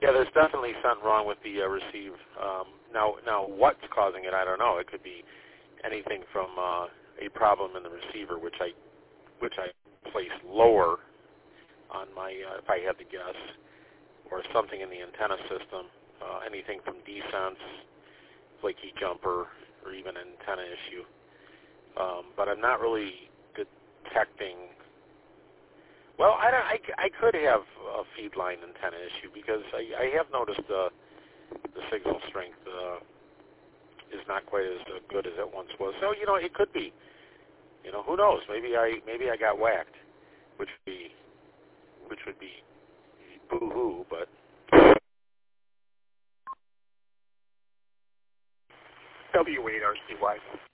Yeah, there's definitely something wrong with the receive. Now what's causing it, I don't know. It could be anything from a problem in the receiver, which I place lower on my, if I had to guess, or something in the antenna system, anything from descents, flaky jumper, or even an antenna issue. But I'm not really detecting. Well, I could have a feed line antenna issue because I have noticed the signal strength is not quite as good as it once was. So it could be. Who knows? Maybe I got whacked, which would be boo-hoo. But W8RCY.